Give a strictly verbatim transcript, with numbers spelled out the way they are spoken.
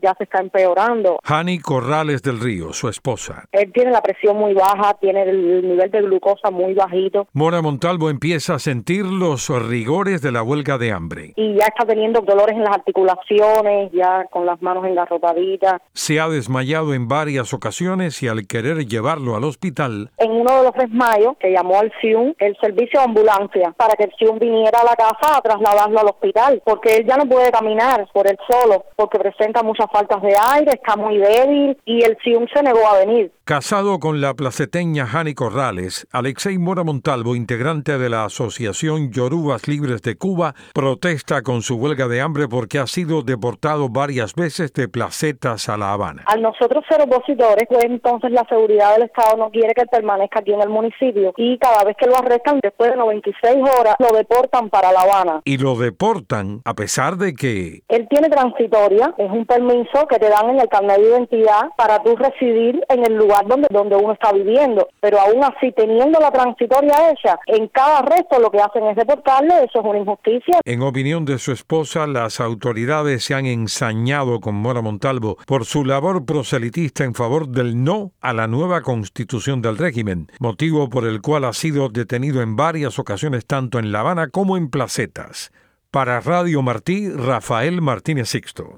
ya se está empeorando. Jani Corrales del Río, su esposa. Él tiene la presión muy baja, tiene el nivel de glucosa muy bajito. Mora Montalvo empieza a sentir los rigores de la huelga de hambre. Y ya está teniendo dolores en las articulaciones, ya con las manos engarrotaditas. Se ha desmayado en varias ocasiones y al querer llevarlo al hospital... En uno de los desmayos, que llamó al S I U M, el servicio de ambulancia, para que el S I U M viniera a la casa a trasladarlo al hospital, porque él ya no puede caminar por él solo, porque presenta muchas faltas de aire, está muy débil, y el S I U M se negó a venir. Casado con la placeteña Jani Corrales, Alexei Mora Montalvo, integrante de la Asociación Yorubas Libres de Cuba, protesta con su huelga de hambre porque ha sido deportado varias veces de Placetas a La Habana. Al nosotros ser opositores, pues entonces la seguridad del Estado no quiere que él permanezca aquí en el municipio y cada vez que lo arrestan, después de noventa y seis horas, lo deportan para La Habana. Y lo deportan a pesar de que... Él tiene transitoria, es un permiso que te dan en el carnet de identidad para tú residir en el lugar donde, donde uno está viviendo, pero aún así, teniendo la transitoria hecha, en cada arresto lo que hacen es deportarle, eso es una injusticia. En opinión de su esposa, las autoridades se han ensañado con Mora Montalvo por su labor proselitista en favor del no a la nueva constitución del régimen, motivo por el cual ha sido detenido en varias ocasiones tanto en La Habana como en Placetas. Para Radio Martí, Rafael Martínez Sixto.